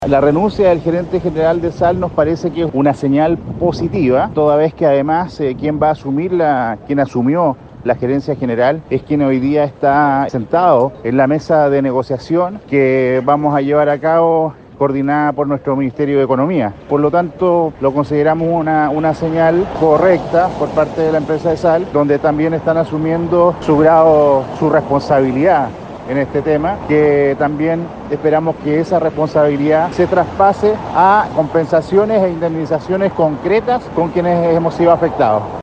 La renuncia del gerente general de Sal nos parece que es una señal positiva, toda vez que además quien asumió la gerencia general es quien hoy día está sentado en la mesa de negociación que vamos a llevar a cabo, coordinada por nuestro Ministerio de Economía. Por lo tanto, lo consideramos una señal correcta por parte de la empresa de Sal, donde también están asumiendo su grado, su responsabilidad en este tema, que también esperamos que esa responsabilidad se traspase a compensaciones e indemnizaciones concretas con quienes hemos sido afectados.